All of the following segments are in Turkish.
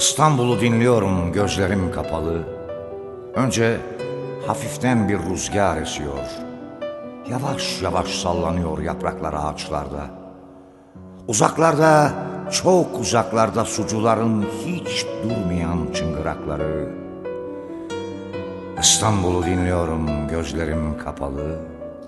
İstanbul'u dinliyorum gözlerim kapalı. Önce hafiften bir rüzgar esiyor. Yavaş yavaş sallanıyor yapraklar ağaçlarda. Uzaklarda, çok uzaklarda sucuların hiç durmayan çıngırakları. İstanbul'u dinliyorum gözlerim kapalı.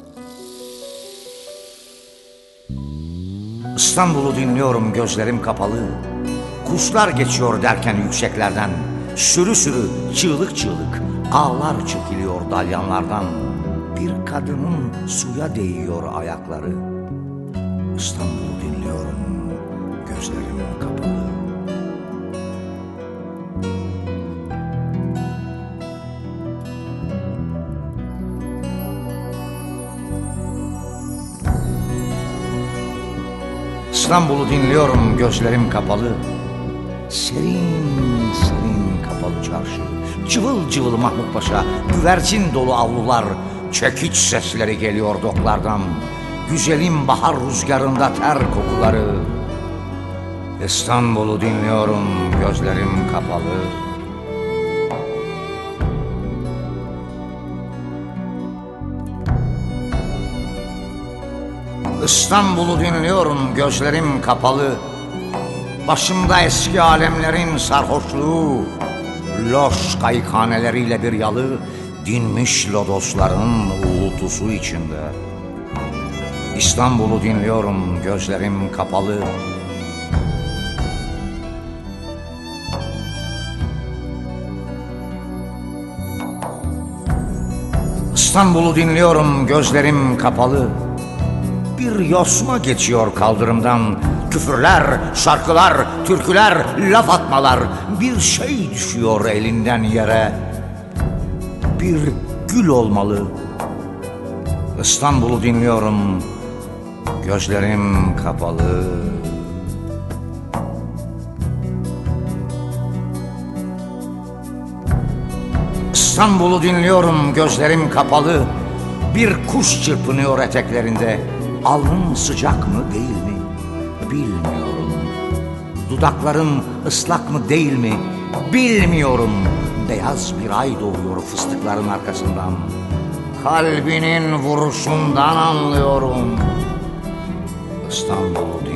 İstanbul'u dinliyorum gözlerim kapalı. Kuşlar geçiyor derken yükseklerden, sürü sürü, çığlık çığlık, ağlar çekiliyor dalyanlardan. Bir kadının suya değiyor ayakları. İstanbul'u dinliyorum gözlerim kapalı. İstanbul'u dinliyorum gözlerim kapalı. Serin serin kapalı çarşı, cıvıl cıvıl Mahmut Paşa, güvercin dolu avlular, çekiç sesleri geliyor doklardan. Güzelim bahar rüzgarında ter kokuları. İstanbul'u dinliyorum gözlerim kapalı. İstanbul'u dinliyorum gözlerim kapalı. Başımda eski alemlerin sarhoşluğu, loş kayıkhaneleriyle bir yalı, dinmiş lodosların uğultusu içinde. İstanbul'u dinliyorum gözlerim kapalı. İstanbul'u dinliyorum gözlerim kapalı. Bir yosma geçiyor kaldırımdan. Küfürler, şarkılar, türküler, laf atmalar. Bir şey düşüyor elinden yere. Bir gül olmalı. İstanbul'u dinliyorum gözlerim kapalı. İstanbul'u dinliyorum gözlerim kapalı. Bir kuş çırpınıyor eteklerinde. Alnın sıcak mı değil mi bilmiyorum. Dudakların ıslak mı değil mi bilmiyorum. Beyaz bir ay doğuyor fıstıkların arkasından. Kalbinin vuruşundan anlıyorum. İstanbul'u